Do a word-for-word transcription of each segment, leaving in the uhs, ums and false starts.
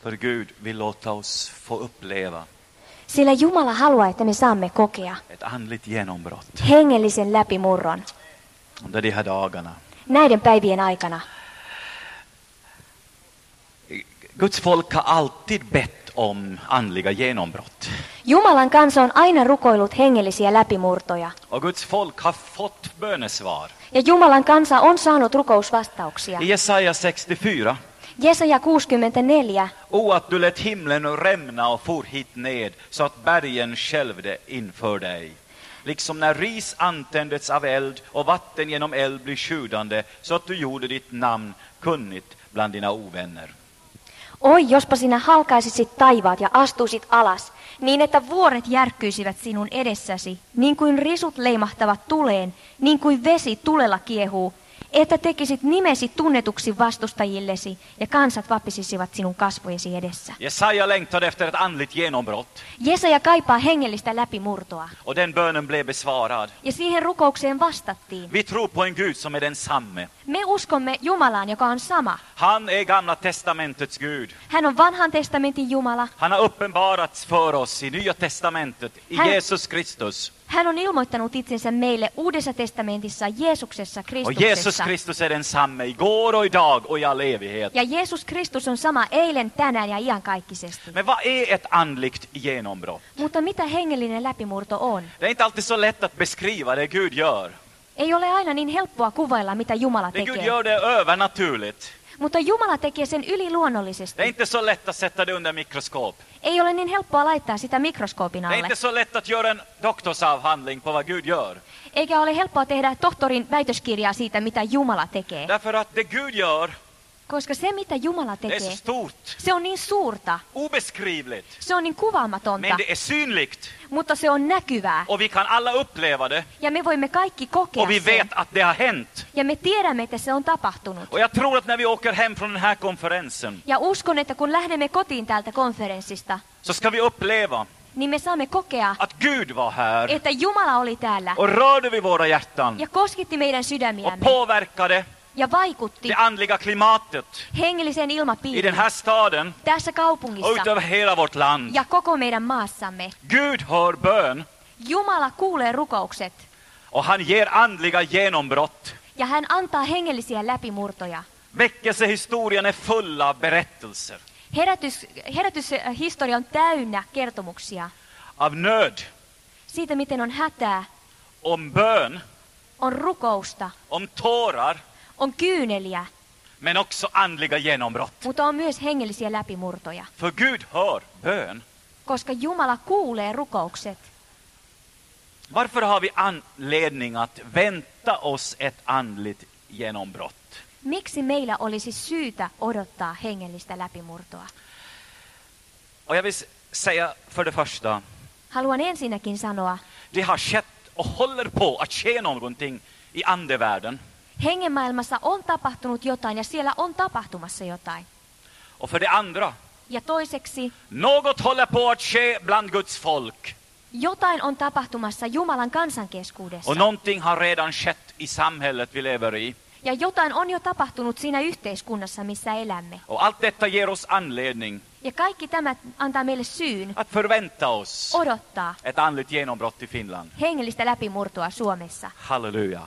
För Gud vill låta oss få uppleva Sillä Jumala haluaa, että me saamme kokea ett andligt genombrott hengellisen läpimurron under de här dagarna. näiden päivien aikana. Guds folk har alltid bett om andliga genombrott. Jumalan kansa on aina rukoillut hengellisiä läpimurtoja. Och Guds folk har fått bönesvar. Ja Jumalan kansa on saanut rukousvastauksia. I Jesaja sextiofyra. Jesaja kuusikymmentäneljä. O, att du lät himlen rämna och for hit ned, så att bergen skälvde inför dig. Liksom när ris antändes av eld och vatten genom eld blir sjudande, så att du gjorde ditt namn kunnigt bland dina ovänner. Oi, jospa sinä halkaisisit taivaat ja astuisit alas, niin että vuoret järkkyisivät sinun edessäsi, niin kuin risut leimahtavat tuleen, niin kuin vesi tulella kiehuu, että tekisit nimesi tunnetuksi vastustajillesi ja kansat vapisisivat sinun kasvojesi edessä. Jesaja längtade efter ett andligt genombrott. Jesaja kaipaa hengellistä läpimurtoa. Och den bönen blev besvarad. Ja siihen rukoukseen vastattiin. Vi tror på en Gud som är densamme. Me uskomme Jumalaan, joka on sama. Han är Gamla testamentets Gud. Hän on vanhan testamentin Jumala. Han har uppenbarats för oss i Nya testamentet, i Hän- Jesus Kristus. Hän on ilmoittanut itsensä meille Uudessa testamentissa Jeesuksessa Och Jesus Kristuksessa. Kristus är densamme igår och idag och i all evighet. Ja Jeesus Kristus on sama eilen, tänään ja iankaikkisesti. Men vad är ett andligt genombrott? Mutta mitä hengellinen läpimurto on? Det är inte alltid så lätt att beskriva det Gud gör. Ei ole aina niin helppoa kuvailla, mitä Jumala Det Gud tekee. gör det är övernaturligt. Mutta Jumala tekee sen Det är yliluonnollisesti. inte så lätt att sätta det under mikroskop. Ei ole niin helppoa laittaa sitä mikroskoopin Det är alle. inte så lätt att göra en doktorsavhandling på vad Gud gör. Eikä ole helppoa tehdä tohtorin väitöskirjaa siitä, mitä Jumala tekee. Därför att det Gud gör, Koska se, mitä Jumala det är så tekee, stort, se on niin suurta. obeskrivligt. Se on niin kuvaamatonta, Men det är synligt. mutta se on näkyvää. Och vi kan alla uppleva det. Ja me voimme kaikki kokea Och vi sen. vet att det har hänt. Ja me tiedämme, että se on tapahtunut. Och jag tror att när vi åker hem från den här konferensen Ja uskon, että kun lähdemme kotiin täältä konferenssista, så ska vi uppleva niin me saamme kokea, att Gud var här että Jumala oli täällä och rörde vid våra hjärtan ja kosketti meidän och sydämiämme påverkade ja vaikutti det andliga klimatet hengelliseen i ilmapiiriin den här staden tässä och kaupungissa utöver hela vårt land. ja koko meidän maassamme. Gud hör bön Jumala kuulee rukoukset och han ger andliga genombrott. ja hän antaa hengellisiä läpimurtoja. Väckelsehistorien är full av berättelser Herätys, herätyshistoria on täynnä kertomuksia av nöd, siitä, miten on hätää, om bön, on rukousta, om tårar, on kyyneliä, men också andliga genombrott. mutta on myös hengellisiä läpimurtoja. För Gud hör bön. Koska Jumala kuulee rukoukset. Varför har vi anledning att vänta oss ett andligt genombrott? Miksi meillä olisi syytä odottaa hengellistä läpimurtoa? Och jag vill säga för det första, Haluan ensinnäkin sanoa, det har skett och håller på att ske någonting i andevärlden. hengenmaailmassa on tapahtunut jotain ja siellä on tapahtumassa jotain. Och för det andra, Ja toiseksi, något håller på att ske bland Guds folk. jotain on tapahtumassa Jumalan kansan keskuudessa. Och någonting har redan skett i samhället vi lever i. Ja jotain on jo tapahtunut siinä yhteiskunnassa, missä elämme. Och allt detta ger oss anledning Ja kaikki tämä antaa meille syyn att förvänta oss odottaa ett andligt genombrott i Finland. hengellistä läpimurtoa Suomessa. Halleluja.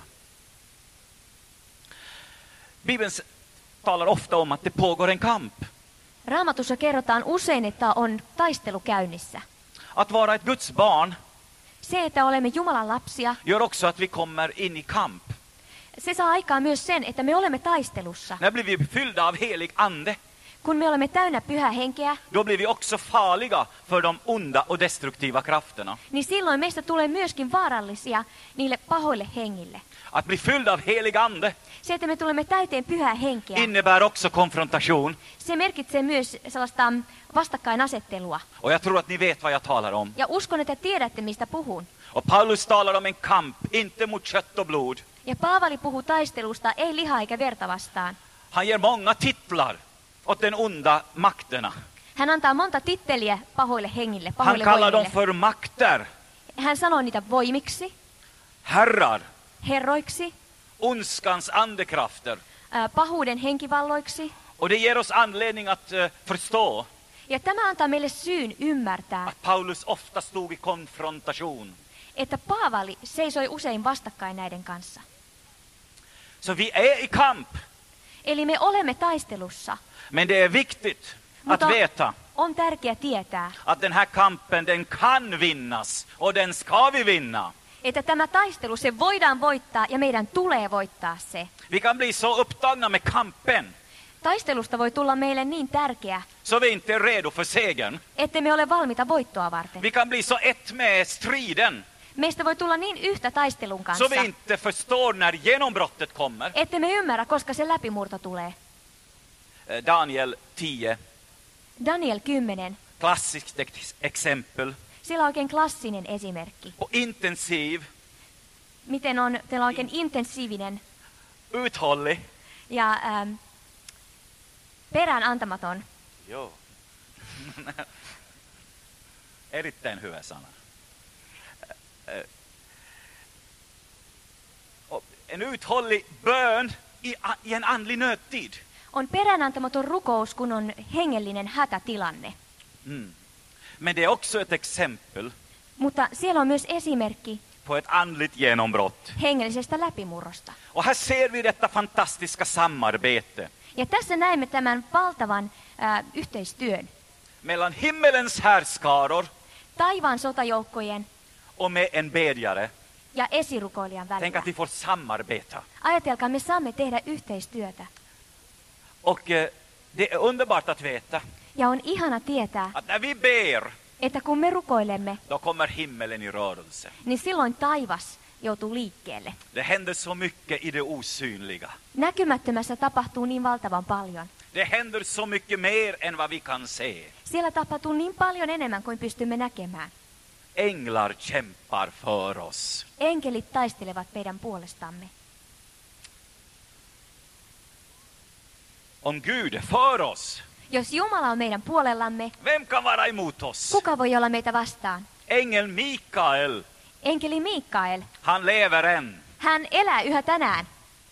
Bibeln s- talar ofta om att det pågår en kamp. Raamatussa kerrotaan usein, että on taistelu käynnissä. Att vara ett Guds barn Se, että olemme Jumalan lapsia, gör också att vi kommer in i kamp. se saa aikaan myös sen, että me olemme taistelussa. När blir vi fyllda av helig ande, Kun me olemme täynnä pyhää henkeä, då blir vi också farliga för de onda och destruktiva krafterna. niin silloin meistä tulee myöskin vaarallisia niille pahoille hengille. Att bli fylld av helig ande Se, että me tulemme täyteen pyhää henkeä, innebär också konfrontation. se merkitsee myös sellaista vastakkainasettelua. Och jag tror att ni vet vad jag talar om. Ja uskon, että tiedätte, mistä puhun. Och Paulus talar om en kamp, inte mot kött och blod. Ja Paavali puhuu taistelusta, ei lihaa eikä verta vastaan. Han ger många titlar åt den onda makterna. Hän antaa monta titteliä pahoille hengille, Han pahoille kallar dem voimille. för makter, Hän sanoo niitä voimiksi, herrar, herroiksi, ondskans andekrafter. ää, pahuuden henkivalloiksi. Och det ger oss anledning att uh, förstå Ja tämä antaa meille syyn ymmärtää, att Paulus ofta stod i konfrontation. että Paavali seisoi usein vastakkain näiden kanssa. Så vi är i kamp, Eli me olemme taistelussa, men det är viktigt att mutta veta on tärkeää tietää, att den här kampen, den kan vinnas och den ska vi vinna. että tämä taistelu, se voidaan voittaa ja meidän tulee voittaa se. Vi kan bli så upptagna med kampen Taistelusta voi tulla meille niin tärkeä, så vi inte är redo för segern. että me ole valmiita voittoa varten. Vi kan bli så ett med striden Meistä voi tulla niin yhtä taistelun så kanssa, vi inte förstår när genombrottet kommer. että me ymmärrä, koska se läpimurto tulee. Eh, Daniel tio, Daniel kymmenen, klassiskt ex- exempel sillä on oikein klassinen esimerkki. på intensiv, Miten on, teillä on oikein intensiivinen uthållig. ja ähm, perään antamaton. Joo. Erittäin hyvä sana. Eh, eh, och En uthållig bön i, a- i en andlig nödtid. On peräänantamaton rukous, kun on hengellinen hätätilanne. Mm. Men det är också ett exempel Mutta siellä on myös esimerkki på ett andligt genombrott. hengellisestä läpimurrosta. Och här ser vi detta fantastiska samarbete Ja tässä näemme tämän valtavan äh, yhteistyön mellan himmelens härskaror taivaan sotajoukkojen och med en bedjare. ja esirukoilijan Tänk välillä. att vi får samarbeta. Ajatelkaa, me saamme tehdä yhteistyötä. Och eh, det är underbart att veta Ja on ihana tietää, att när vi ber, että kun me rukoilemme, då kommer himmelen i rörelse. niin silloin taivas joutuu liikkeelle. Det händer så mycket i det osynliga. Näkymättömässä tapahtuu niin valtavan paljon. Det händer så mycket mer än vad vi kan se. Siellä tapahtuu niin paljon enemmän kuin pystymme näkemään. Änglar kämpar för oss. Enkelit taistelevat meidän puolestamme. Om Gud är för oss, Jos Jumala on meidän puolellamme, vem kan vara emot oss? kuka voi olla meitä vastaan? Ängel Mikael, Enkeli Mikael. han lever än. Hän elää yhä tänään.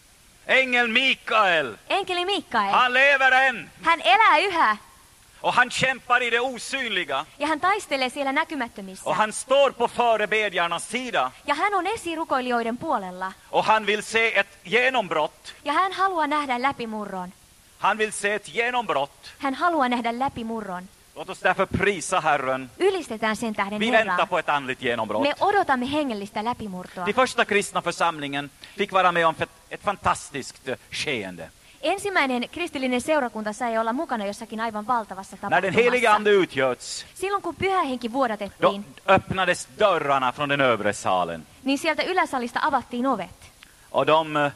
Ängel Mikael, Enkeli Mikael. han lever än. Hän elää yhä. Och han kämpar i det osynliga. Ja hän taistelee siellä näkymättömissä. Och han står på förebedjarnas sida. Ja hän on esirukoilijoiden puolella. Och han vill se ett genombrott. Ja hän haluaa nähdä läpimurron. Han vill se ett genombrott. Hän haluaa nähdä läpimurron. Låt oss därför prisa Herren. Ylistetään sen tähden Vi väntar Herraa. på ett andligt genombrott. Me odotamme hengellistä läpimurtoa. Den första kristna församlingen fick vara med om ett, ett fantastiskt eh, skeende. Ensimmäinen kristillinen seurakunta sai olla mukana jossakin aivan valtavassa När den heliga tapahtumassa. ande utgöts, Silloin kun pyhä henki då vuodatettiin, öppnades dörrarna från den övre salen. niin sieltä yläsalista avattiin ovet. Och, de, eh,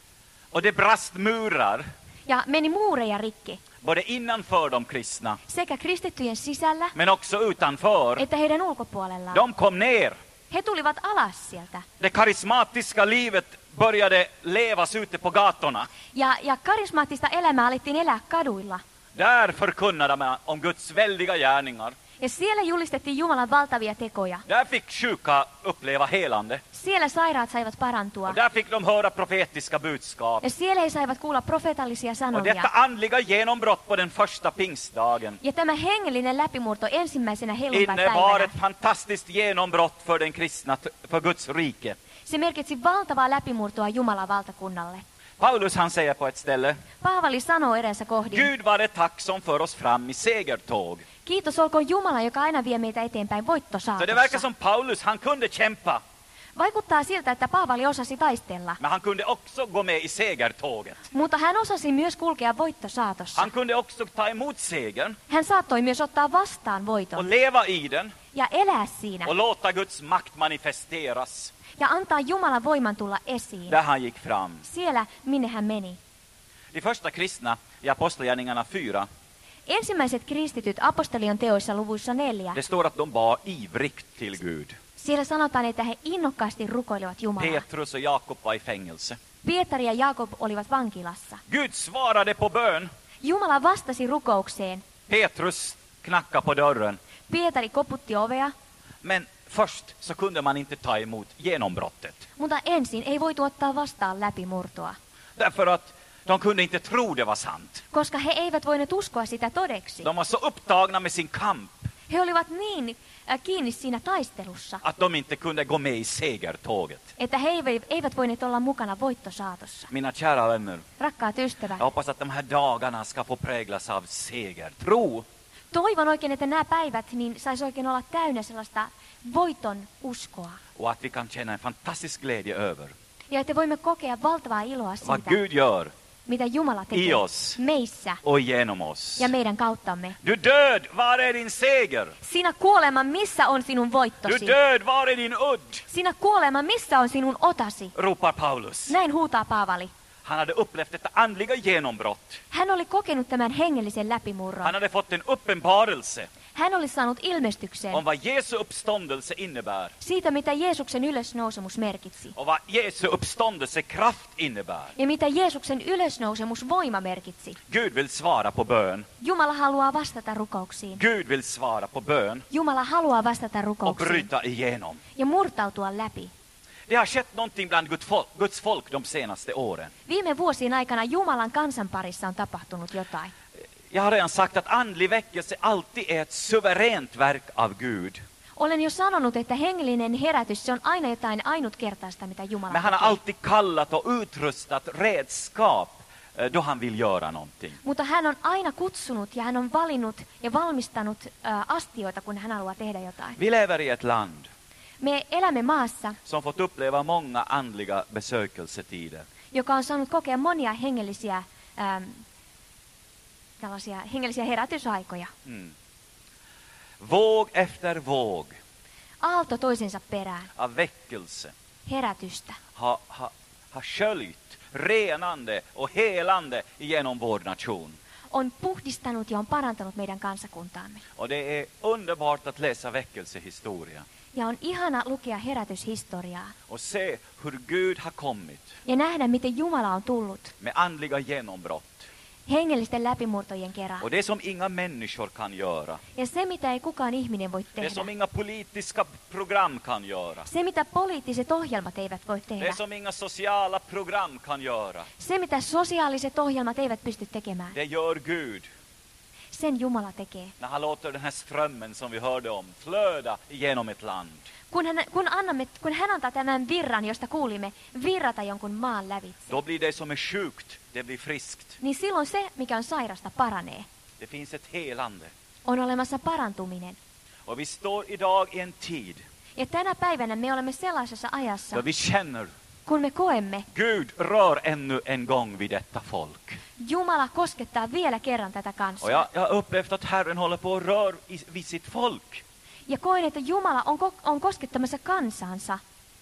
och det brast murar, Ja meni muureja rikki. både innanför de kristna, Sekä kristittyjen sisällä men också utanför. että heidän ulkopuolellaan. De kom ner. He tulivat alas sieltä. Det karismatiska livet började levas ute på gatorna. Ja, ja karismaattista elämää alettiin elää kaduilla. Där förkunnade man om Guds väldiga gärningar. Ja siellä julistettiin Jumalan valtavia tekoja. Där fick sjuka uppleva helande. Siellä sairaat saivat parantua. Och där fick de höra profetiska budskap. Ja siellä he saivat kuulla profetallisia Och sanomia. detta andliga genombrott på den första pingstdagen Ja tämä hengellinen läpimurto ensimmäisenä innebar helluntaipäivänä, ett fantastiskt genombrott för den kristna, för Guds rike. se merkitsi valtavaa läpimurtoa Jumalan valtakunnalle. Paulus han säger på ett ställe: Paavali sanoo erässä kohdin, Gud var det tack som för oss fram i segertåg. kiitos olkoon Jumala, joka aina vie meitä eteenpäin Så det verkar voittosaatossa. som Paulus, han kunde kämpa, Vaikuttaa siltä, että Paavali osasi taistella, men han kunde också gå med i segertåget. mutta hän osasi myös kulkea voittosaatossa. Han kunde också ta emot segern Hän saattoi myös ottaa vastaan och voiton leva i den ja elää siinä och låta Guds makt manifesteras ja antaa Jumalan voiman tulla esiin. där han gick fram. Siellä, minne hän meni. De första kristna i Apostlagärningarna fyra, Ensimmäiset kristityt apostolion teoissa luvuissa neljä. det står att de bad ivrigt till Gud. Siellä sanotaan, että he innokkaasti rukoilivat Jumalaa. Petrus och Jakob var i fängelse. Pietari ja Jaakob olivat vankilassa. Gud svarade på bön. Jumala vastasi rukoukseen. Petrus knackade på dörren. Pietari koputti ovea, Men först så kunde man inte ta emot genombrottet. mutta ensin ei voitu ottaa vastaan läpimurtoa. Därför att De kunde inte tro det var sant. koska he eivät voineet uskoa sitä todeksi. De var så upptagna med sin kamp He olivat niin äh, kiinni siinä taistelussa, att de inte kunde gå med i segertåget. että he eivät- eivät voineet olla mukana voittosaatossa. Mina kära vänner, Rakkaat ystävät, jag hoppas att de här dagarna ska få präglas av segertro. toivon oikein, että nämä päivät niin saisi oikein olla täynnä sellaista voiton uskoa. Och att vi kan känna en fantastisk glädje över Ja että voimme kokea valtavaa iloa vad siitä, Gud gör mitä Jumala i tekee oss meissä och genom oss. ja meidän kauttamme. Du död, var är din seger? Sinä kuolema, missä on sinun Du voittosi? död, var är din udd? Sinä kuolema, missä on sinun otasi? Ropar Paulus. Näin huutaa Paavali. Han hade upplevt detta andliga genombrott. Hän oli kokenut tämän hengellisen läpimurron. Han hade fått en uppenbarelse Hän oli saanut ilmestyksen om vad Jesu uppståndelse innebär siitä, mitä Jeesuksen ylösnousemus merkitsi. och vad Jesu uppståndelse kraft innebär. Ja mitä Jeesuksen ylösnousemus voima merkitsi. Gud vill svara på bön. Jumala haluaa vastata rukouksiin. Gud vill svara på bön Jumala haluaa vastata och rukouksiin bryta igenom. ja murtautua läpi. Det har skett någonting bland Guds folk, Guds folk de senaste åren. Viime vuosien aikana Jumalan kansan parissa on tapahtunut jotain. Jag har redan sagt att andlig väckelse alltid är ett suveränt verk av Gud. Olen jo sanonut, että hengellinen herätys, se on aina jotain ainutkertaista, mitä Jumala Men han har tekee. alltid kallat och utrustat redskap eh, då han vill göra någonting. Mutta hän on aina kutsunut ja hän on valinnut ja valmistanut ä, astioita, kun hän haluaa tehdä jotain. Vi lever i ett land Me elämme maassa, som fått uppleva många andliga besökelsetider. joka on saanut kokea monia hengellisiä, äm, tällaisia hengellisiä herätysaikoja. Mm. Våg efter våg Aalto toisensa perään, av väckelse herätystä. har ha, ha sköljt renande och helande genom vår nation. On puhdistanut ja on parantanut meidän kansakuntaamme. Och det är underbart att läsa väckelsehistoria Ja on ihana lukea herätyshistoriaa och se hur Gud har kommit ja nähdä, miten Jumala on tullut med andliga genombrott. hengellisten läpimurtojen kerran. Och det som inga människor kan göra. Ja se, mitä ei kukaan ihminen voi Det tehdä. som inga politiska program kan göra. Se, mitä poliittiset ohjelmat eivät voi tehdä. Det som inga sociala program kan göra. Se, mitä sosiaaliset ohjelmat eivät pysty tekemään. Det gör Gud Sen Jumala tekee. när han låter den här strömmen som vi hörde om flöda genom ett land. Kun hän, kun, annamme, kun hän antaa tämän virran, josta kuulimme, virrata jonkun maan lävitse, Då blir det som är sjukt, det blir friskt. niin silloin se, mikä on sairasta, paranee. Det finns ett helande. On olemassa parantuminen. Och vi står idag i en tid Ja tänä päivänä me olemme sellaisessa ajassa, då vi känner kun me koemme, Gud rör ännu en gång vid detta folk. Jumala koskettaa vielä kerran tätä Och kansaa. jag, jag har upplevt att Herren håller på att röra i, vid sitt folk. Ja koen, että Jumala on, ko- on koskettamassa kansansa.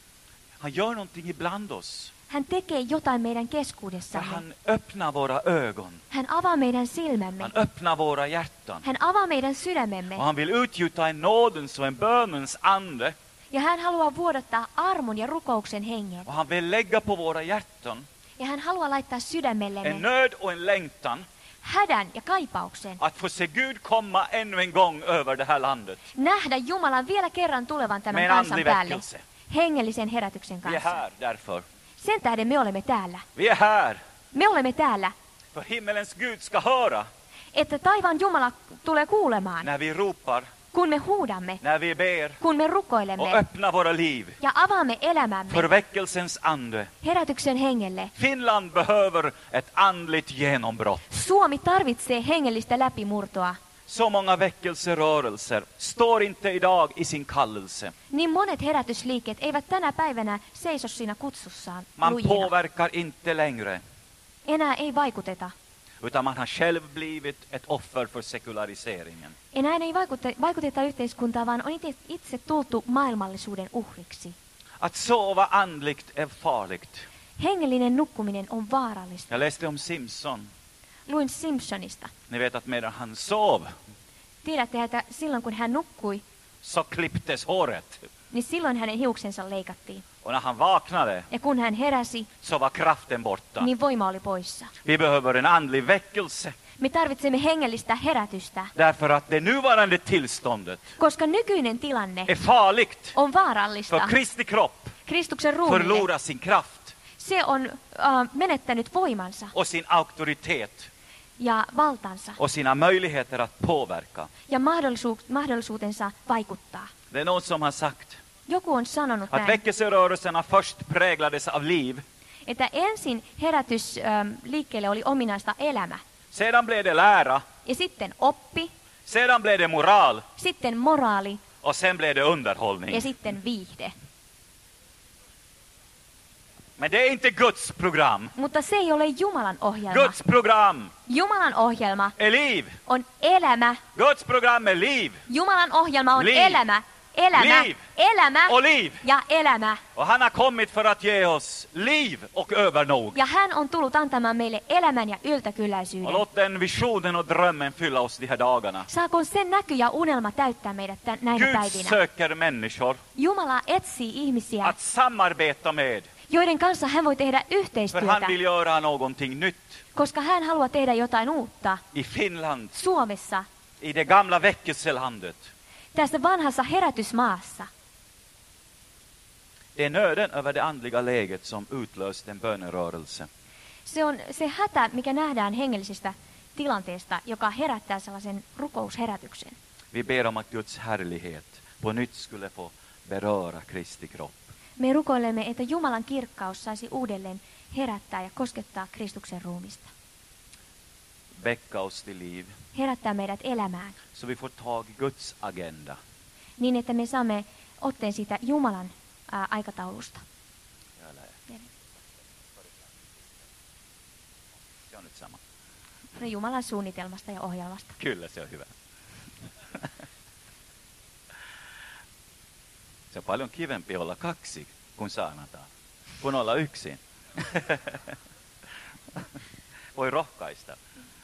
Han gör någonting ibland oss. Hän tekee jotain meidän För keskuudessamme. han öppnar våra ögon. Hän avaa meidän silmämme. Han öppnar våra hjärtan. Hän avaa meidän sydämemme. Och han vill utgjuta en nådens och en bönens ande. Ja hän haluaa vuodattaa armon ja rukouksen hengen. Och han vill lägga på våra hjärtan Ja hän haluaa laittaa en sydämellemme nöd och en längtan hädän ja kaipauksen. att få se Gud komma ännu en gång över det här landet. Nähdä Jumalan vielä kerran tulevan tämän Med en kansan andlig päälle. väckelse. Hengellisen herätyksen Vi är kanssa. här därför. Sen tähden me olemme täällä. Vi är här Me olemme täällä, för himmelens Gud ska höra että taivaan Jumala tulee kuulemaan, när vi ropar, kun me huudamme, när vi ber kun me och rukoilemme öppnar våra liv ja avaamme elämämme för väckelsens ande. herätyksen hengelle. Finland behöver ett andligt genombrott. Suomi tarvitsee hengellistä läpimurtoa. Så många väckelserörelser står inte idag i sin kallelse. Niin monet herätysliikkeet eivät tänä päivänä seiso siinä kutsussaan Man lujina. påverkar inte längre, Enää ei vaikuteta. utan man har själv blivit ett offer för sekulariseringen. Enää ei vaikuteta, vaikuteta yhteiskuntaa, vaan on itse, itse tultu maailmallisuuden uhriksi. Att sova andligt är farligt. Hengellinen nukkuminen on vaarallista. Jag läste om Simpson. Luin Simpsonista. Ni vet att medan han sov Tiedätte, että silloin kun hän nukkui, så klipptes håret. niin silloin hänen hiuksensa leikattiin. Och när han vaknade Ja kun hän heräsi, så var kraften borta. niin voima oli poissa. Vi behöver en andlig väckelse. Me tarvitsemme hengellistä herätystä, Därför att det nuvarande tillståndet koska nykyinen tilanne är farligt on vaarallista för Kristi kropp Kristuksen ruumiille. förlora sin kraft. se on äh, menettänyt voimansa och sin auktoritet ja valtansa och sina möjligheter att påverka. ja mahdollisuus, mahdollisuutensa vaikuttaa. Det är någon som har sagt Joku on sanonut att näin, väckelserörelserna först präglades av liv, että ensin herätys ähm, liikkeelle oli ominaista elämä. sedan blev det lära, Ja sitten oppi, sedan blev det moral sitten moraali och sen blev det underhållning. ja sitten viihde. Men det är inte Guds program. Mutta se ei ole Jumalan ohjelma. Guds program Jumalan ohjelma är liv. on elämä. Guds program är liv Jumalan ohjelma on Liv. elämä. Elämä. Liv. Elämä och liv. ja elämä. Och han har kommit för att ge oss liv och övernog. Ja hän on tullut antamaan meille elämän ja Och yltäkylläisyyden. låt den visionen och drömmen fylla oss de här dagarna. Saakoon sen näky ja unelma täyttää meidät tä- näinä Gud päivinä. söker människor Jumala etsii ihmisiä, att samarbeta med. joiden kanssa hän voi tehdä För han yhteistyötä, vill göra någonting nytt. koska hän haluaa tehdä jotain uutta I Finland, Suomessa, i det gamla väckelselandet. tässä vanhassa herätysmaassa. Det är nöden över det andliga läget som utlöst en bönerörelse. Se on se hätä, mikä nähdään hengellisestä tilanteesta, joka herättää sellaisen rukousherätyksen. Vi ber om att Guds härlighet på nytt skulle få beröra Kristi kropp. Me rukoilemme, että Jumalan kirkkaus saisi uudelleen herättää ja koskettaa Kristuksen ruumista. Väcka oss till liv, Herättää meidät elämään, så vi får tag i Guds agenda. niin että me saamme otteen siitä Jumalan ää, aikataulusta. Se on nyt sama. No, Jumalan suunnitelmasta ja ohjelmasta. Kyllä, se on hyvä. Se on paljon kivempi olla kaksi, kun saanataan, kun olla yksin. Voi rohkaista.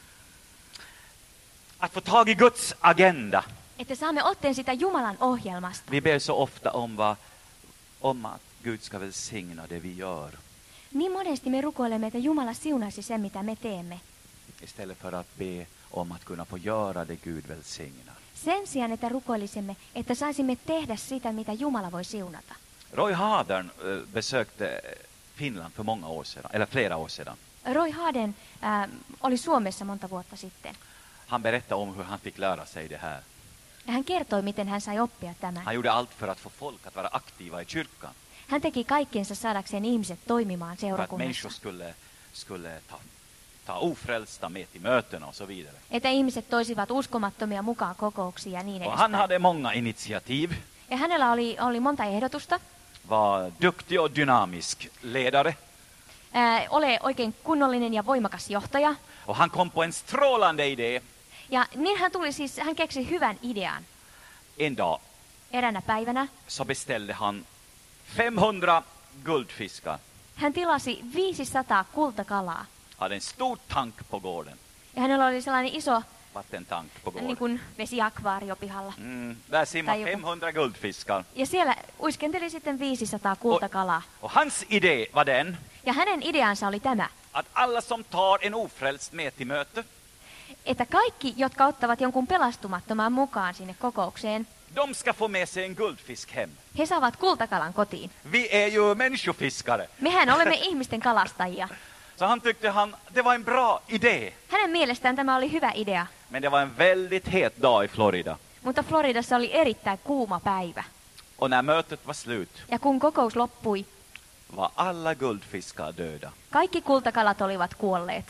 Att få tag i Guds agenda. Että saamme otteen sitä Jumalan ohjelmasta. Vi ber så ofta om, vad, om att Gud ska välsigna det vi gör. Niin monesti me rukoilemme, että Jumala siunaisi sen, mitä me teemme. Istället för att be om att kunna få göra det Gud välsignar. Sen sijaan, että rukoilisimme, että saisimme tehdä sitä, mitä Jumala voi siunata. Roy Hadern äh, besökte Finland för många år sedan, eller flera år sedan. Roy Harden äh, oli Suomessa monta vuotta sitten. Han berättade om hur han fick lära sig det här. Ja hän kertoi, miten hän sai oppia tämän. Han gjorde allt för att få folk att vara aktiva i kyrkan. Hän teki kaikkensa saadakseen ihmiset toimimaan För att människor seurakunnassa. skulle, skulle ta, ta ofrälsta med till mötena och så vidare. Että ihmiset toisivat uskomattomia mukaan kokouksiin ja niin Och han edespäin. hade många initiativ. Ja hänellä oli, oli monta ehdotusta. Var duktig och dynamisk ledare. Ää, ole oikein kunnollinen ja voimakas johtaja. Och han kom på en strålande idé Ja niin hän tuli siis, hän keksi hyvän idean. en dag. Eräänä päivänä Så beställde han femhundra guldfiskar. hän tilasi viisisataa kultakalaa. Hade en stor tank på gården. Ja hänellä oli sellainen iso Vattentank på niin gården. kuin vesiakvaario pihalla. Mm, där simmar Tai joku. femhundra guldfiskar. Ja siellä uiskenteli sitten viisisataa kultakalaa. Och hans idé var den Ja hänen ideansa oli tämä, att alla som tar en ofrälst med till möte, että kaikki, jotka ottavat jonkun pelastumattoman mukaan sinne kokoukseen, de ska få med sig en guldfisk hem. he saavat kultakalan kotiin. Vi är ju människofiskare. Mehän olemme ihmisten kalastajia. Så han tyckte han, det var en bra idé. Hänen mielestään tämä oli hyvä idea, Men det var en väldigt het dag i Florida. mutta Floridassa oli erittäin kuuma päivä. Och när mötet var slut Ja kun kokous loppui, var alla guldfiskar döda. kaikki kultakalat olivat kuolleet.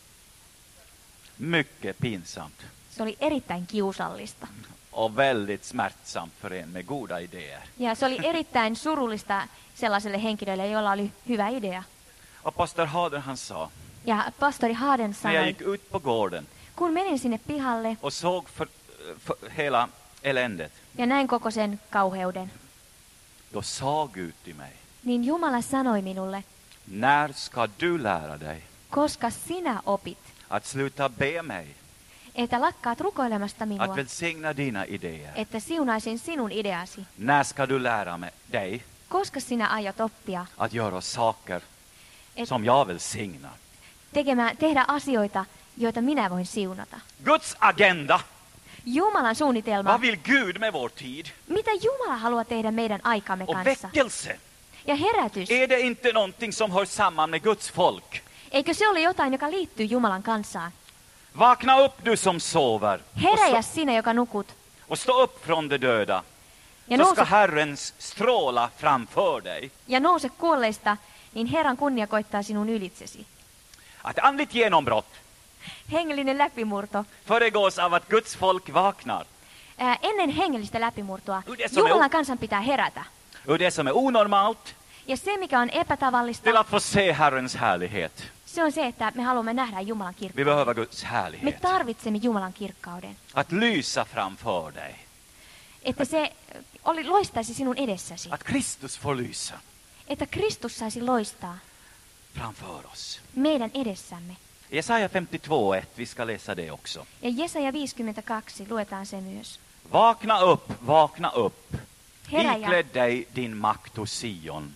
Mycket pinsamt. Se oli erittäin kiusallista. Och väldigt smärtsamt för en med goda idéer. Ja se oli erittäin surullista sellaiselle henkilölle, jolla oli hyvä idea. Och pastor Hader han sa, Ja pastori Harden när jag sanoi, gick ut på gården kun menin sinne pihalle och såg för, för hela eländet, ja näin koko sen kauheuden, då sa Gud till mig, niin Jumala sanoi minulle, när ska du lära dig koska sinä opit, att sluta be mig, että lakkaat rukoilemasta minua, att välsigna dina idéer? että siunaisin sinun ideasi. När ska du lära mig, dig Koska sinä aiot oppia att göra saker Et- som jag välsignar? tekemään, tehdä asioita, joita minä voin siunata. Guds agenda. Jumalan suunnitelma, Vad vill Gud med vår tid? mitä Jumala haluaa tehdä meidän aikamme Och kanssa. väckelse. Ja herätys. Är det inte någonting som hör samman med Guds folk? Eikö se ole jotain, joka liittyy Jumalan kansaan? Vakna upp du som sover Heräjä sinä, joka nukut. och stå upp från de döda. Ja Så ska nouse, Herrens stråla framför dig. ja nouse kuolleista, niin Herran kunnia koittaa sinun ylitsesi. Att andligt genombrott Hengellinen läpimurto. föregås av att Guds folk vaknar. Ää, ennen hengellistä läpimurtoa Ui, se on Jumalan eu- kansan pitää herätä. Och det som är onormalt Ja se, mikä on epätavallista, till att få se Herrens härlighet. se on se, että me haluamme nähdä Jumalan Vi kirkkauden. behöver Guds Me härlighet. tarvitsemme Jumalan kirkkauden. Att lysa framför dig. Että se oli, loistaisi sinun edessäsi. Att Kristus får lysa Että Kristus saisi loistaa framför oss. meidän edessämme. Jesaja femtiotvå ett, vi ska läsa det också. Ja Jesaja viisikymmentäkaksi, luetaan se myös. Vakna upp, vakna upp. Heräjä, Ikläd dig din makt, o Sion.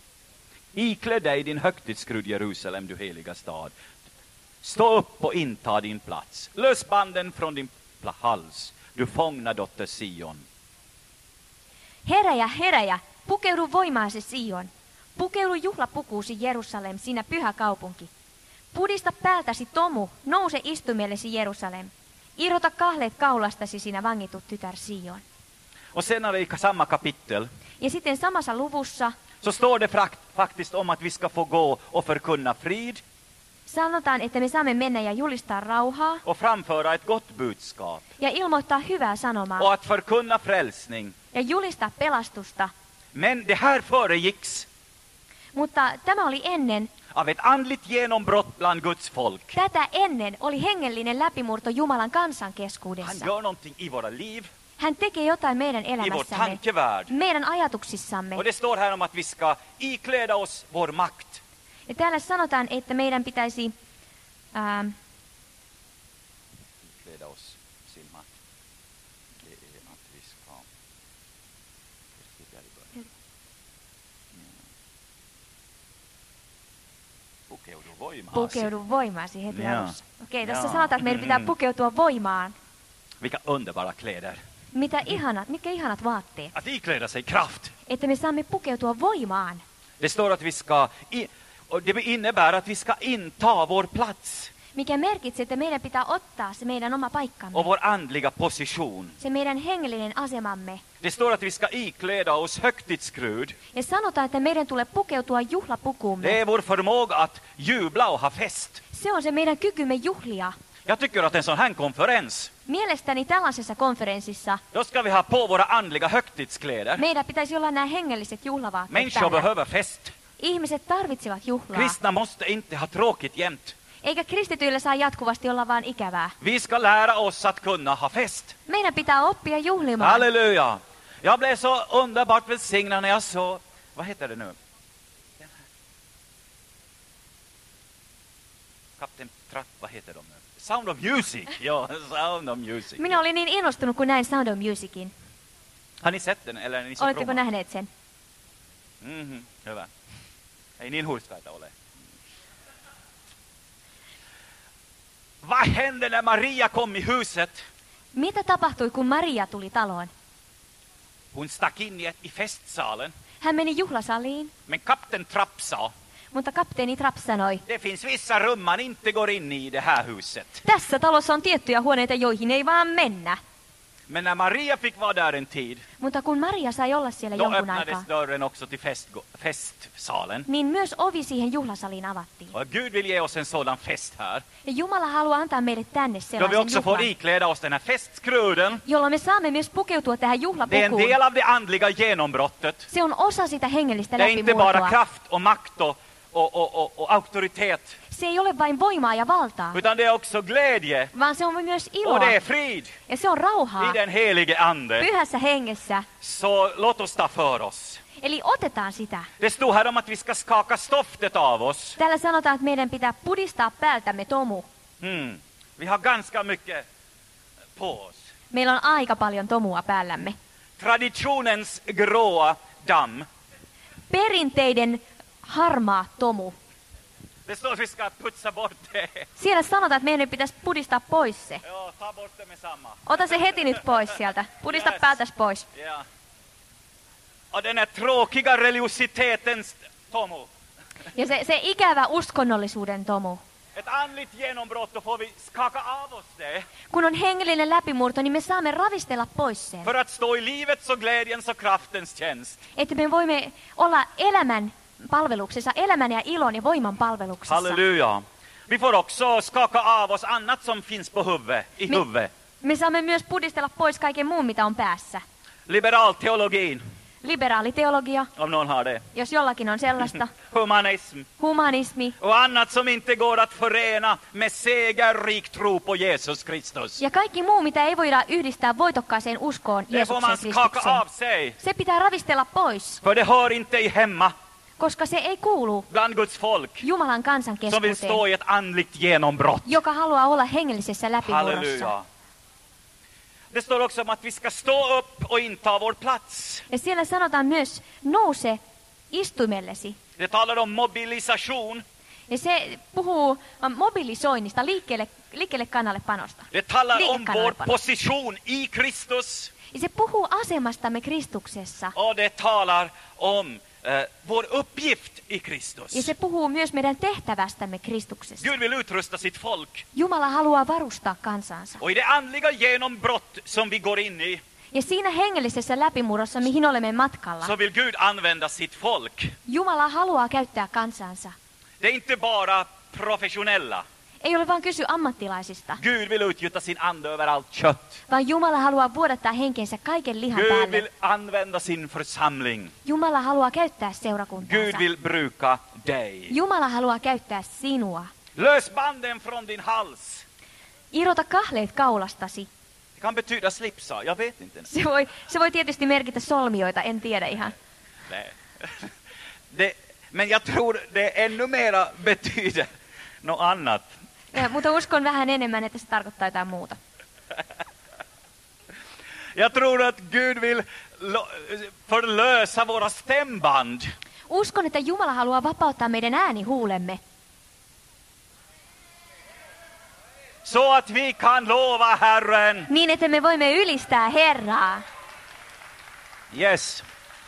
Ikläd dig din högtidsskrud, Jerusalem, du heliga stad. Stå upp och inta din plats. Lös banden från din pla- hals, du fångna dotter Sion. heräjä, heräjä, pukeudu voimaasi Sion. Pukeudu juhlapukuusi Jerusalem, sinä pyhä kaupunki. Pudista päältäsi tomu, nouse istumellesi Jerusalem. Irrota kahleet kaulastasi, sinä vangitut tytär Sion. Och senare i samma kapitel Ja sitten samassa luvussa så står det frakt- faktiskt om att vi ska få gå och förkunna frid sanotaan, että me saamme mennä ja julistaa rauhaa och framföra ett gott budskap. ja ilmoittaa hyvää sanomaa Och att förkunna frälsning. ja julistaa pelastusta. Men det här föregicks Mutta tämä oli ennen, av ett andligt genombrott bland Guds folk. tätä ennen oli hengellinen läpimurto Jumalan kansan Han keskuudessa. gör någonting i våra liv, Hän tekee jotain meidän i vår elämässämme, tankevärld. meidän ajatuksissamme. Och det står här om att vi ska ikläda oss vår makt. Ja täällä sanotaan, että meidän pitäisi ähm, Ikläda oss sin makt. Det är att vi ska... Mm. Pukeudu voimaasi. pukeudu voimaasi heti Jaa. alussa. Okei, tässä Jaa. sanotaan, että meidän pitää Mm. pukeutua voimaan. Vilka underbara kläder. Mitä ihanat, mitkä ihanat vaatteet. Att ikläda sig kraft. Että me saamme pukeutua voimaan. Det står att vi ska... I, och det innebär att vi ska inta vår plats Mikä merkitsee, että meidän pitää ottaa se meidän oma paikkamme. och vår andliga position. Se meidän hengellinen asemamme. Det står att vi ska ikläda oss högtidsskrud. Ja sanotaan, että meidän tulee pukeutua juhlapukuumme. Det är vår förmåga att jubla och ha fest. Se on se meidän kykymme juhlia. Jag tycker att en sån här konferens, Mielestäni tällaisessa konferenssissa då ska vi ha på våra andliga högtidskläder. meidän pitäisi olla nämä hengelliset juhlavaatteet Människor päällä. behöver fest. Ihmiset tarvitsevat juhlaa. Kristna måste inte ha tråkigt jämt. Eikä kristityillä saa jatkuvasti olla vaan ikävää. Vi ska lära oss att kunna ha fest. Meidän pitää oppia juhlimaan. Halleluja! Jag blev så underbart välsignad när jag såg, vad heter det nu? Kapten Trapp, vad heter de nu? Sound of Music! Ja, Sound of Music. Minä olin niin innostunut, kun näin Sound of Musicin. Har ni sett den eller är ni så Oletteko fromma? nähneet sen? Mhm, hyvä. Ei niin hurskaita ole. Vad hände när Maria kom i huset? Mitä tapahtui, kun Maria tuli taloon? Hon stack in i, ett, i festsalen. Hän meni juhlasaliin, Men kapten Trapp sa, mutta kapteeni Trapp sanoi, det finns vissa rum man inte går in i i det här huset. tässä talossa on tiettyjä huoneita, joihin ei vaan mennä. Men när Maria fick vara där en tid, Mutta kun Maria sai olla siellä då jonkun öppnades aikaa, dörren också till fest, festsalen. niin myös ovi siihen juhlasaliin avattiin. Och Gud vill ge oss en sådan fest här. Ja Jumala haluaa antaa meille tänne Då vi sellaisen också får juhlan, ikläda oss den här festskruden. jolloin me saamme myös pukeutua tähän Det är en juhlapukuun. del av det andliga genombrottet. Se on osa sitä hengellistä Det är inte bara läpimurtoa. kraft och makt och, och, och, och, och auktoritet. Se ei ole vain voimaa ja valtaa, Utan det är också glädje. vaan se on myös Och iloa. det är frid Ja se on rauhaa i den helige ande. pyhässä hengessä. Så låt oss ta för oss. Eli otetaan sitä. Det stod här om att vi ska skaka stoftet av oss. Täällä sanotaan, että meidän pitää pudistaa päältämme tomu. Hmm. Vi har ganska mycket på oss. Meillä on aika paljon tomua päällämme. Traditionens gråa damm. Perinteiden harmaa tomu. Det står att vi ska putsa bort det. Siellä sanotaan, että meidän pitäisi pudistaa pois se. Ja, ta bort det med samma. Ota se heti nyt pois sieltä. Pudista Yes. päältäs pois. Ja. Och den här tråkiga religiositetens tomu. Ja se, se ikävä uskonnollisuuden tomu. Ett andligt genombrott, då får vi skaka av oss det. Kun on hengellinen läpimurto, niin me saamme ravistella pois sen. För att stå i livets och glädjens och kraftens tjänst. Että me voimme olla elämän palveluksessa, elämän ja ilon ja voiman palveluksessa. Halleluja. Vi får också skaka av oss annat som finns på huvudet, i Me, huvudet. me saamme myös pudistella pois kaiken muun, mitä on päässä. Liberalteologin, Liberaaliteologia, om någon har det. jos jollakin on sellaista. Humanism. Humanismi Och annat som inte går att förena med segerrik tro på Jesus Kristus. ja kaikki muu, mitä ei voida yhdistää voitokkaaseen uskoon Det får man Jeesuksen skaka Kristukseen. av sig. Se pitää ravistella pois, För det hör inte hemma koska se ei kuulu bland Guds folk Jumalan kansan som vill keskuuteen, stå i ett andligt genombrott. joka haluaa olla hengellisessä läpimurrossa. Halleluja. Det står också om att vi ska stå upp och inta vår plats. Ja siellä sanotaan myös, nouse istuimellesi. Det talar om mobilisation. Ja se puhuu mobilisoinnista, liikkeelle, liikkeelle kannalle panosta. Det talar om vår Liikekannallepano. position i Kristus. Ja se puhuu asemastamme Kristuksessa. Och det talar om eh, vår uppgift i Ja Kristus. se puhuu myös meidän tehtävästämme Kristuksessa. Gud vill utrusta sitt folk. Jumala haluaa varustaa kansansa. Och i det andliga genombrott som vi går in i, Ja siinä hengellisessä läpimurrossa, mihin olemme matkalla, så vill Gud använda sitt folk. Jumala haluaa käyttää kansansa. Det är inte bara professionella. Ei ole vain kysy ammattilaisista, Gud vill utgjuta sin ande över allt kött. vaan Jumala haluaa vuodattaa henkensä kaiken lihan Gud päälle. vill använda sin församling. Jumala haluaa käyttää Gud seurakuntaansa. vill bruka dig. Jumala haluaa käyttää sinua. Lös banden från din hals. Irrota kahleet kaulastasi. Det kan betyda slipsa, jag vet inte. Se voi, se voi tietysti merkitä solmioita, en tiedä ihan. Nej. Det, men jag tror det ännu mera betyder något annat. Ja, mutta uskon vähän enemmän, että se tarkoittaa jotain muuta. Jag tror att Gud vill lo- förlösa våra stämband. Uskon, että Jumala haluaa vapauttaa meidän äänihuulemme, Så att vi kan lova Herren. niin että me voimme ylistää Herraa. Yes.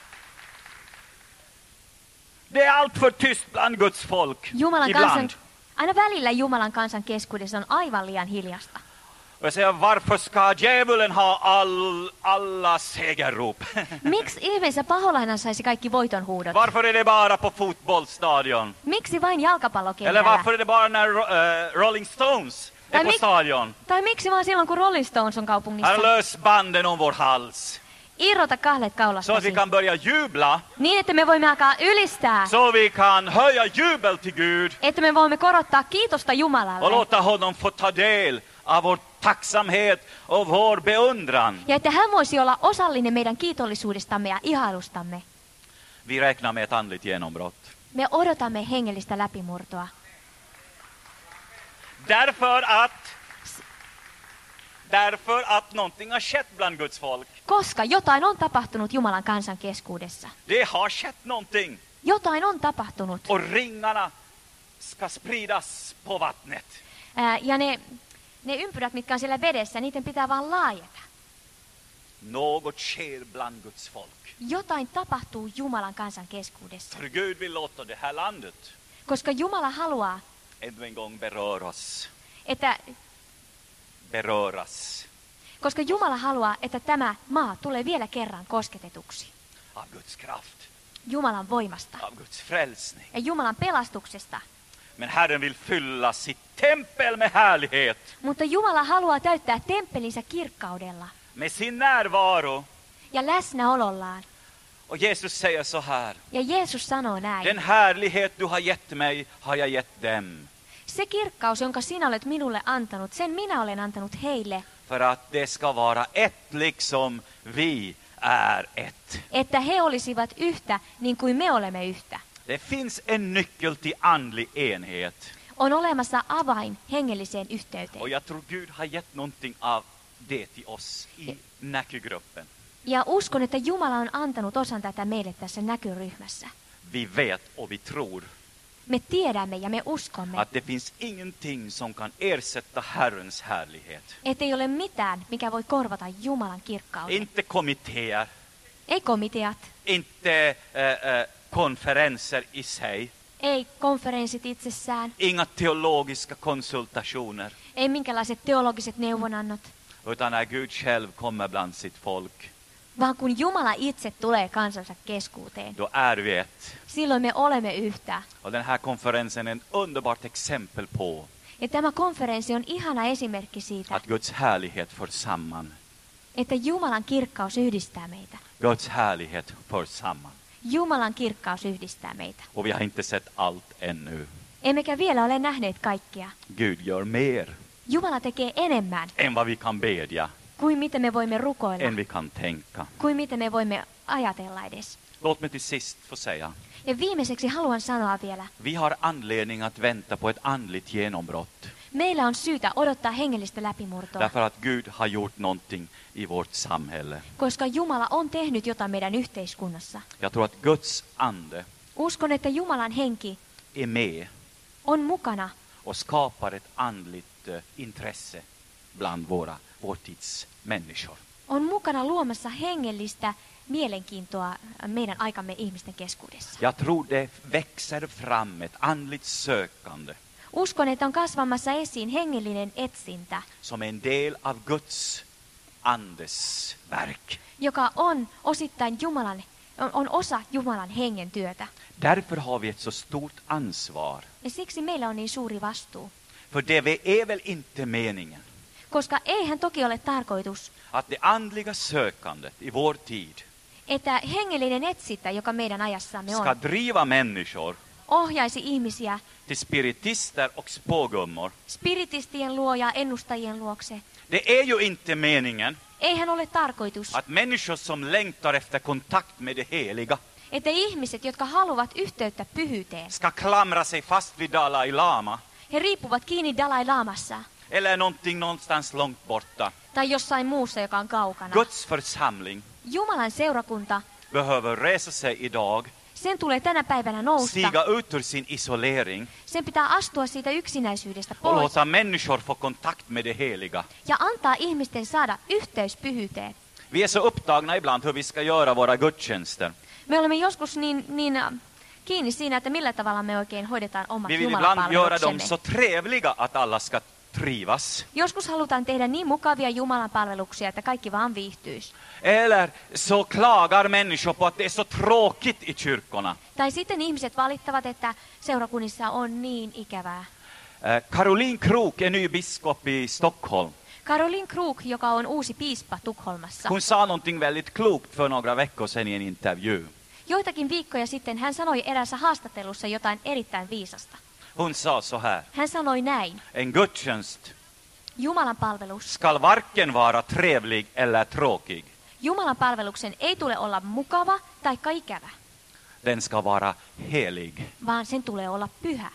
Det är allt för tyst bland Guds folk. Jumalan kansan, Ibland. aina välillä Jumalan kansan keskuudessa on aivan liian hiljasta. Och jag säger, varför ska djävulen ha all, alla segerrop? Miksi ihmeessä paholainen saisi kaikki voitonhuudot? Varför är det bara på fotbollsstadion? Miksi vain Eller jalkapallokentällä? varför är det bara när uh, Rolling Stones är Nej, på mik- stadion? Tai miksi vaan silloin, kun Rolling Stones on kaupungissa? Här lös banden om vår hals. Irrota kahleet Så att vi kaulastasi, kan börja jubla. niin että me voimme alkaa ylistää, Så vi kan höja jubel till Gud. että me voimme korottaa kiitosta Och Jumalalle. låta honom få ta del av vår tacksamhet och vår beundran. Ja että hän voisi olla osallinen meidän kiitollisuudestamme ja ihailustamme. Vi räknar med ett andligt genombrott. Me odotamme hengellistä läpimurtoa. Därför att Därför att någonting har skett bland Guds folk. Koska jotain on tapahtunut Jumalan kansan keskuudessa. Det har skett någonting. Jotain on tapahtunut. Och ringarna ska spridas på vattnet. Ää, ja ne, ne ympyrät, mitkä on siellä vedessä, niiden pitää vaan laajeta. Något sker bland Guds folk. Jotain tapahtuu Jumalan kansan keskuudessa. För Gud vill låta det här landet Koska Jumala haluaa, ännu en gång beröras. että, Beröras koska Jumala haluaa, että tämä maa tulee vielä kerran kosketetuksi. av Guds kraft. Jumalan voimasta Av Guds frälsning. ja Jumalan pelastuksesta. Men Herren vill fylla sitt tempel med härlighet. Mutta Jumala haluaa täyttää temppelinsä kirkkaudella Med sin närvaro. ja läsnäolollaan. Och Jesus säger så här. Ja Jeesus sanoo näin. Den härlighet du har gett mig har jag gett dem. Se kirkkaus, jonka sinä olet minulle antanut, sen minä olen antanut heille, För att det ska vara ett liksom vi är ett. että he olisivat yhtä niin kuin me olemme yhtä. Det finns en nyckel till andlig enhet. On olemassa avain hengelliseen yhteyteen. Och jag tror Gud har gett någonting av det till oss i Näkygruppen. Ja uskon, että Jumala on antanut osan tätä meille tässä näkyryhmässä. Vi vet och vi tror Me tiedämme ja me uskomme, att det finns ingenting som kan ersätta Herrens härlighet. ettei ole mitään, mikä voi korvata Jumalan kirkkauden. Inte kommittéer, Ei komiteat, inte äh, äh, konferenser i sig, ei konferenssit itsessään, inga teologiska konsultationer, ei minkälaiset teologiset neuvonannot, utan när Gud själv kommer bland sitt folk, vaan kun Jumala itse tulee kansansa keskuuteen, då är vi ett. silloin me olemme yhtä. Och den här konferensen är ett underbart exempel på Ja tämä konferenssi on ihana esimerkki siitä, att Guds härlighet för samman. että Jumalan kirkkaus yhdistää meitä. Guds härlighet för samman. Jumalan kirkkaus yhdistää meitä. Och vi har inte sett allt ännu. Emmekä vielä ole nähneet kaikkea. Gud gör mer Jumala tekee enemmän än vad vi kan bedja, kuin mitä me voimme rukoilla, än vi kan tänka. kuin mitä me voimme ajatella edes. Låt mig till sist få säga, Ja viimeiseksi haluan sanoa vielä, vi har anledning att vänta på ett andligt genombrott. meillä on syytä odottaa hengellistä läpimurtoa, Därför att Gud har gjort någonting i vårt samhälle. koska Jumala on tehnyt jotain meidän yhteiskunnassa. Jag tror att Guds ande Uskon, että Jumalan henki är med on mukana och skapar ett andligt eh, intresse bland våra vår tids människor. on mukana luomassa hengellistä mielenkiintoa meidän aikamme ihmisten keskuudessa. Jag tror det växer fram ett andligt sökande Uskon, että on kasvamassa esiin hengellinen etsintä, som är en del av Guds andes verk. joka on osittain Jumalan, on, on osa Jumalan hengen työtä. Därför har vi ett så stort ansvar. Ja siksi meillä on niin suuri vastuu. För det är väl inte meningen Koska eihän toki ole tarkoitus, att det andliga sökandet i vår tid että hengellinen etsintä, joka meidän ajassamme on, ska driva människor ohjaisi ihmisiä till spiritister och spågummor. spiritistien luo ja ennustajien luokse. Det är ju inte meningen Eihän ole tarkoitus, att människor som längtar efter kontakt med det heliga että ihmiset, jotka haluavat yhteyttä pyhyyteen, ska klamra sig fast vid Dalai Lama he riippuvat kiinni Dalai Lamassa eller någonting någonstans långt borta. tai jossain muussa, joka on kaukana. Guds församling Jumalan seurakunta, behöver resa sig idag, sen tulee tänä päivänä nousta. stiga ut ur sin isolering Sen pitää astua siitä yksinäisyydestä och pois låta människor få kontakt med det heliga. ja antaa ihmisten saada yhteys pyhyyteen. Vi är så upptagna ibland hur vi ska göra våra gudstjänster. Me olemme joskus niin, niin äh, kiinni siinä, että millä tavalla me oikein hoidetaan omat Vi vill ibland göra dem jumalanpalveluksemme. så trevliga att alla ska trivas. Joskus halutaan tehdä niin mukavia jumalanpalveluksia, että kaikki vaan viihtyis. Eller så klagar människor på att det är så tråkigt i kyrkorna. Tai sitten ihmiset valittavat, että seurakunnissa on niin ikävää. Eh, Caroline Krook är ny biskop i Stockholm. Caroline Krook, joka on uusi piispa Tukholmassa. Hon sa någonting väldigt klokt för några veckor sedan i en intervju. Joitakin viikkoja sitten hän sanoi eräässä haastattelussa jotain erittäin viisasta. Hon sa så här: Hän sanoi näin. en gudstjänst Jumalan palvelus. ska varken vara trevlig eller tråkig. Jumalan palveluksen ei tule olla mukava tai ikävä, Den ska vara helig. vaan sen tulee olla pyhä.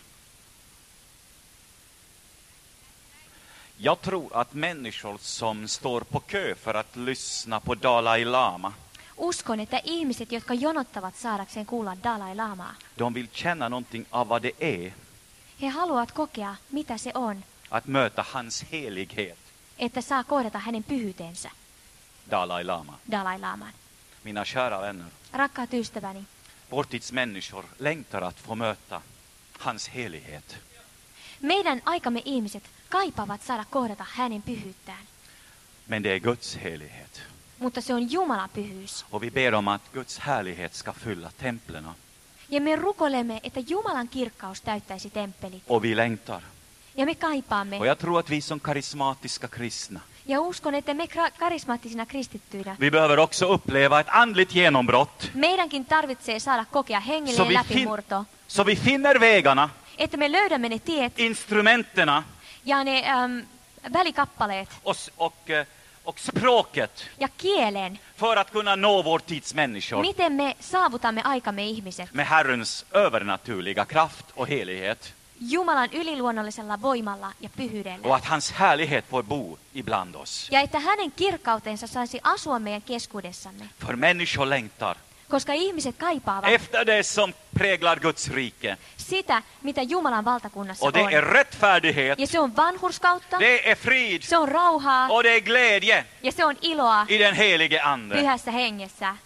Jag tror att människor som står på kö för att lyssna på Dalai Lama, Uskon, että ihmiset, jotka jonottavat saadakseen kuulla Dalai Lamaa, de vill känna någonting av vad det är he haluavat kokea, mitä se on, att möta hans helighet, että saa kohdata hänen pyhyytensä, Dalai Lama. Dalai Laman. Mina kära vänner, Rakkaat ystäväni, vår tids människor längtar att få möta hans helighet. meidän aikamme ihmiset kaipaavat saada kohdata hänen pyhyyttään, Men det är Guds helighet. mutta se on Jumalan pyhyys. Och vi ber om att Guds härlighet ska fylla templerna. Ja me rukoilemme, että Jumalan kirkkaus täyttäisi temppelit. Och vi längtar. Ja me kaipaamme. Och jag tror att vi som karismatiska kristna, Ja uskon, että me kra- karismaattisina kristittyinä, vi behöver också uppleva ett andligt genombrott. meidänkin tarvitsee saada kokea Så hengellinen vi, fin- läpimurto. så vi finner vägarna, Että me löydämme ne tiet instrumenterna ja ne äm, välikappaleet och, s- och, eh, och språket ja kielen, för att kunna nå vår tids människor miten me saavutamme aikamme ihmiset med Herrens övernaturliga kraft och helighet. Jumalan yliluonnollisella voimalla ja pyhyydellä. Och att hans härlighet får bo ibland oss. Ja että hänen kirkkautensa saisi asua meidän keskuudessamme. För människor längtar Koska ihmiset kaipaavat efter det som präglar Guds rike. sitä, mitä Jumalan valtakunnassa Och det är on. rättfärdighet, Ja se on vanhurskautta, det är frid se on rauhaa och det är glädje ja se on iloa i den helige Ande. pyhässä hengessä.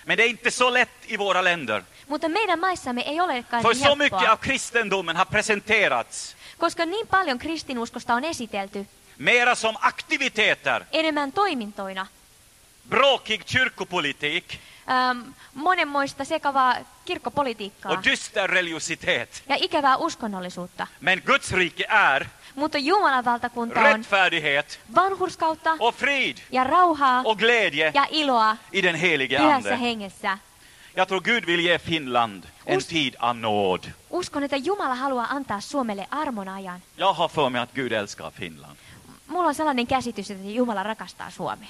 Men det är inte så lätt i våra länder. Mutta meidän maissamme ei olekaan För niin så mycket helppoa, av kristendomen har presenterats koska niin paljon kristinuskosta on esitelty mera som aktiviteter, enemmän toimintoina. bråkig kyrkopolitik Ähm, monenmoista sekavaa kirkkopolitiikkaa och dyster religiositet. ja ikävää uskonnollisuutta. Men Guds rike är Mutta Jumalan valtakunta on rättfärdighet vanhurskautta och frid ja rauhaa och glädje ja iloa i den helige pyhässä ande. hengessä. Jag tror Gud vill ge Finland en Us- tid av nåd. Uskon, että Jumala haluaa antaa Suomelle armon ajan. Jag har för mig att Gud älskar Finland. Mulla on sellainen käsitys, että Jumala rakastaa Suomea.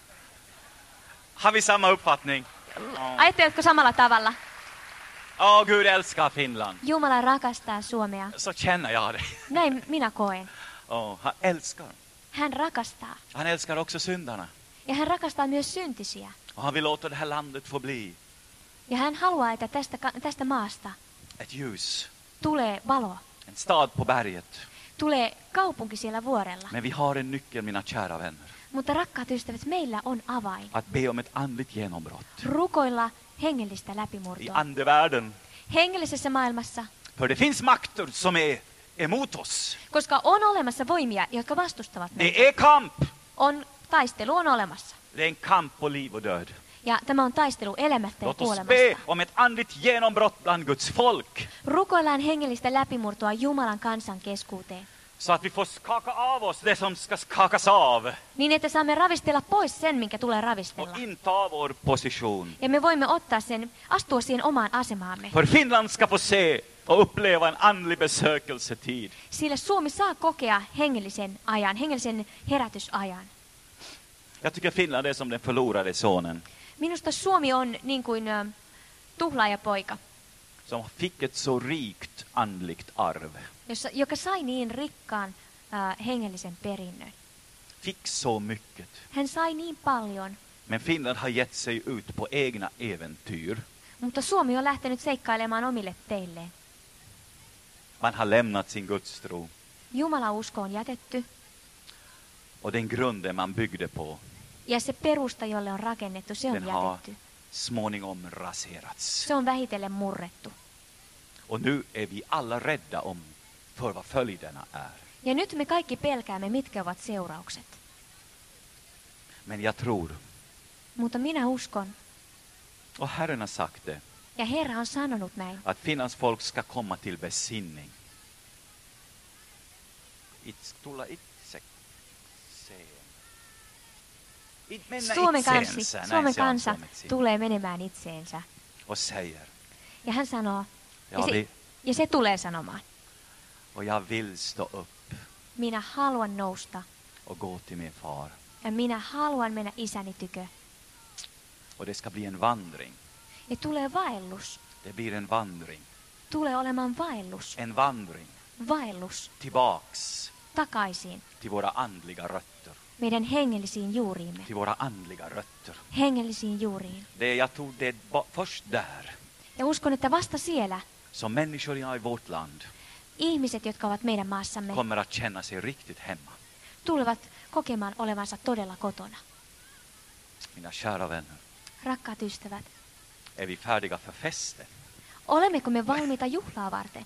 Har vi samma uppfattning? Ajatteletko samalla tavalla? Ja, Gud älskar Finland. Jumala rakastaa Suomea. Så känner jag det. Näin minä koen. Ja, han älskar. Hän rakastaa. Han älskar också syndarna. Ja hän rakastaa myös syntisiä. Och han vill låta det här landet få bli Ja hän haluaa, että tästä, ka- tästä maasta ett ljus. tulee valo. En stad på berget. Tulee kaupunki siellä vuorella. Men vi har en nyckel, mina kära vänner. Mutta rakkaat ystävät, meillä on avain. Att be om ett andligt genombrott. Rukoilla hengellistä I läpimurtoa. andevärlden. Hengellisessä maailmassa, För det finns makter som är emot oss. koska on olemassa voimia, jotka vastustavat meitä. Det är kamp. On, taistelu on olemassa. Det är en kamp på liv och död. Ja tämä on taistelu elämästä ja Låt oss be kuolemasta. om ett andligt genombrott bland Guds folk. Rukoillaan hengellistä läpimurtoa Jumalan kansan keskuuteen. Så att vi får skaka av oss det som ska skakas av. Niin, että saamme ravistella pois sen, minkä tulee ravistella. Och inta vår position. Ja me voimme ottaa sen, astua siihen omaan asemaamme. För Finland ska få se och uppleva en andlig besökelsetid. Sillä Suomi saa kokea hengellisen ajan, hengellisen herätysajan. Jag tycker Finland är som den förlorade sonen. Minusta Suomi on niin kuin ö, tuhlaajapoika, Som fick ett så rikt andligt arv. jossa, joka sai niin rikkaan ö, hengellisen perinnön. Fick så mycket. Hän sai niin paljon, Men Finland har gett sig ut på egna äventyr. mutta Suomi on lähtenyt seikkailemaan omille teilleen. Man har lämnat sin gudstro. Jumala usko on jätetty, Och den grunden man byggde på, ja se perusta, jolle on rakennettu, se on den har jätetty. småningom raserats. Se on vähitellen murrettu. Och nu är vi alla rädda om för vad följderna är. Ja nyt me kaikki pelkäämme, mitkä ovat seuraukset. Men jag tror, Mutta minä uskon, och Herren har sagt det, ja Herra on sanonut näin, att Finlands folk ska komma till besinning. It, tulla itsekseen. It, mennä Suomen, kansi, itseensä, näin Suomen se on kansa suomeksi. tulee menemään itseensä. Och säger, Ja hän sanoo, ja jag se, vill, ja se tulee sanomaan, och jag vill stå upp minä haluan nousta, och gå till min far. ja minä haluan mennä isäni tykö. Och det ska bli en vandring. Ja tulee vaellus, Det blir en vandring. tulee olemaan vaellus, En vandring vaellus tillbaks takaisin till våra andliga rötter. meidän hengellisiin juuriimme. Till våra andliga rötter. Hengellisiin juuriin. Det, jag tror det är ba- först där Ja uskon, että vasta siellä som människorna i vårt land ihmiset, jotka ovat meidän maassamme, kommer att känna sig riktigt hemma. tulevat kokemaan olevansa todella kotona. Mina kära vänner, Rakkaat ystävät, är vi färdiga för festen? olemmeko me valmiita juhlaa varten?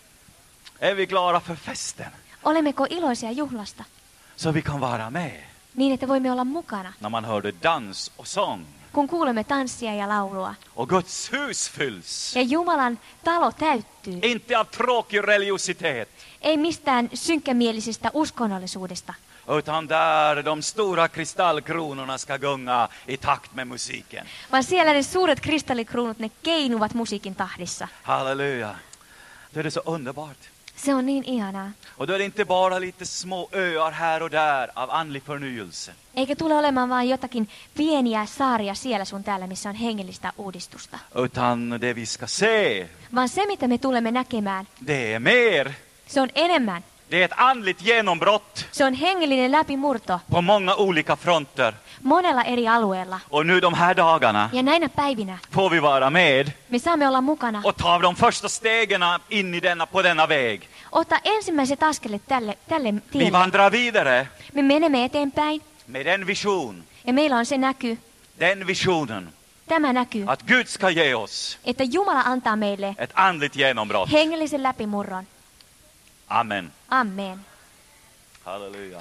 Är vi klara för festen? Olemmeko iloisia juhlasta? Så vi kan vara med Niin, että voimme olla mukana, när man hörde dans och sång. kun kuulemme tanssia ja laulua. Och Guds hus fylls. Ja Jumalan talo täyttyy. Inte av tråkig religiositet, Ei mistään synkkämielisestä uskonnollisuudesta, utan där de stora kristallkronorna ska gunga i takt med musiken. vaan siellä ne suuret kristallikruunut, ne keinuvat musiikin tahdissa. Halleluja. Då är det så underbart. Se on niin ihanaa. Och då är det inte bara lite små öar här och där av andlig förnyelse. Eikä tule olemaan vain jotakin pieniä saaria siellä sun täällä, missä on hengellistä uudistusta. Utan det vi ska se, Vaan se, mitä me tulemme näkemään, det är mer. se on enemmän. Det är ett andligt genombrott Se on hengellinen läpimurto på många olika fronter. monella eri alueella. Och nu de här dagarna Ja näinä päivinä får vi vara med me saamme olla mukana, och ta de första stegen in i denna, på denna väg. ottaa ensimmäiset askelet tälle, tälle Vi tielle. vandrar vidare Me menemme eteenpäin med den vision, ja meillä on se näky, den visionen Tämä näkyy, att Gud ska ge oss että Jumala antaa meille ett andligt genombrott. hengellisen läpimurron. Amen. Amen. Halleluja.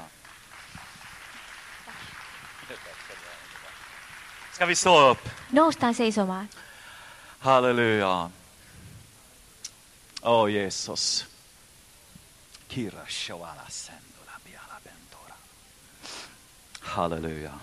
Ska vi stå upp? Noustaan seisomaan. Halleluja. Åh Jesus. Kirashovala sendula biala bentora. Halleluja.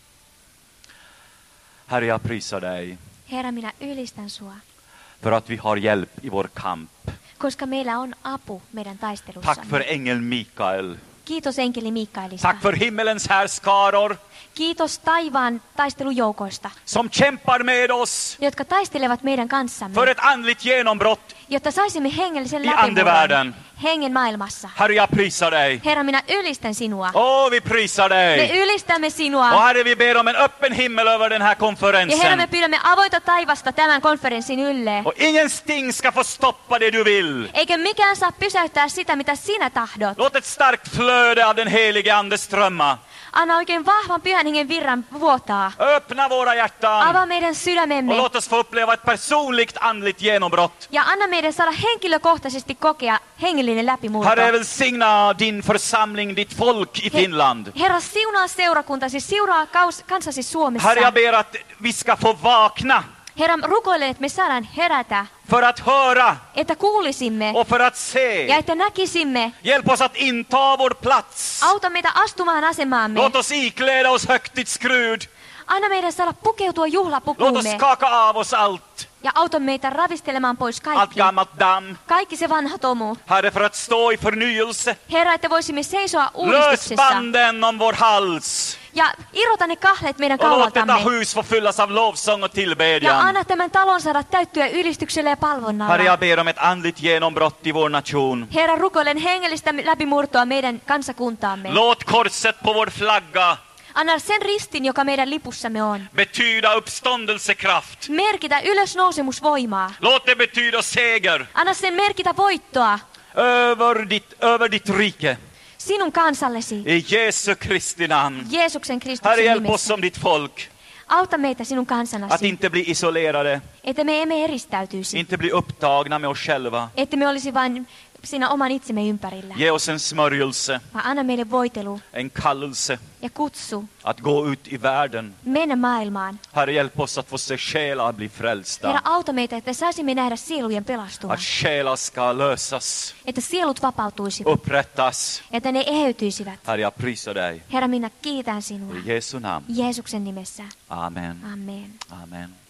Herre, jag prisar dig Herra, minä ylistän sua, för att vi har hjälp i vår kamp. koska meillä on apu meidän Tack taistelussamme. för ängel Mikael. Kiitos enkeli Mikaelista. Tack för himmelens härskaror Kiitos taivaan taistelujoukoista, som kämpar med oss jotka taistelevat meidän kanssamme, för ett andligt genombrott jotta saisimme hengellisen i läpimurron andevärlden. hengen maailmassa. Herre, jag prisar dig. Herra, minä ylistän sinua. Åh, vi prisar dig. Me ylistämme sinua. Och Herre, vi ber om en öppen himmel över den här Ja Herra, me konferensen. pyydämme avointa taivasta tämän konferenssin ylle. Och ingenting ska få stoppa det du vill. Eikä mikään saa pysäyttää sitä, mitä sinä tahdot. Låt ett starkt flöde av den helige ande strömma. Anna oikein vahvan pyhän hengen virran vuotaa. Öppna våra hjärtan. Avaa meidän Och sydämemme. låt oss få uppleva ett personligt andligt genombrott. Ja anna meidän saada henkilökohtaisesti kokea hengellinen läpimurto. Herre, välsigna din församling, ditt folk i Finland. Herra, siunaa seurakuntasi, siunaa kaus- kansasi Suomessa. Herre, jag ber att vi ska få vakna Herra, rukoilen, että me saadaan herätä, för att höra että kuulisimme och för att se. ja että näkisimme. Hjälp oss att inta vår plats. Auta meitä astumaan asemaamme. Låt oss ikläda oss högtidsskrud. Anna meidän saada pukeutua Låt oss juhlapukuumme skaka av oss allt. ja auta meitä ravistelemaan pois Allt kaikki. gammalt damm. Kaikki se vanha tomu. Herre, för att stå i förnyelse. Herra, että voisimme seisoa Lös uudistuksessa banden om vår hals. ja irrota ne kahleet meidän Och låt detta kaulaltamme. hus få fyllas av lovsång och Ja tillbedjan. anna tämän talon saada täyttyä ylistyksellä ja Herre, palvonnalla. jag ber om ett andligt genombrott i vår nation. Herra, rukoilen hengellistä läpimurtoa meidän kansakuntaamme. Låt korset på vår flagga Anna sen ristin, joka meidän lipussamme on, betyda uppståndelsekraft. merkitä ylösnousemusvoimaa. Låt det betyda seger Anna sen merkitä voittoa över ditt, över ditt rike. sinun kansallesi. I Jesu Kristi namn. Jeesuksen Herre, Kristuksen hjälp oss nimessä. som ditt folk Auta meitä sinun att kansanasi, inte bli isolerade, että me emme eristäytyisi, inte bli upptagna med oss själva. että me olisi vain siinä oman itsemme ympärillä, Ge oss en smörjelse, vaan anna meille voitelu en kallelse ja kutsu att gå ut i världen. mennä maailmaan. Herre, hjälp oss att få se själar bli Herra, frälsta. auta meitä, että saisimme nähdä sielujen pelastuvan, Att själar ska lösas, että sielut vapautuisivat, upprättas. että ne eheytyisivät. Herre, jag prisar dig. Herra, minä kiitän sinua I Jesu namn. Jeesuksen nimessä. Amen. Amen. Amen.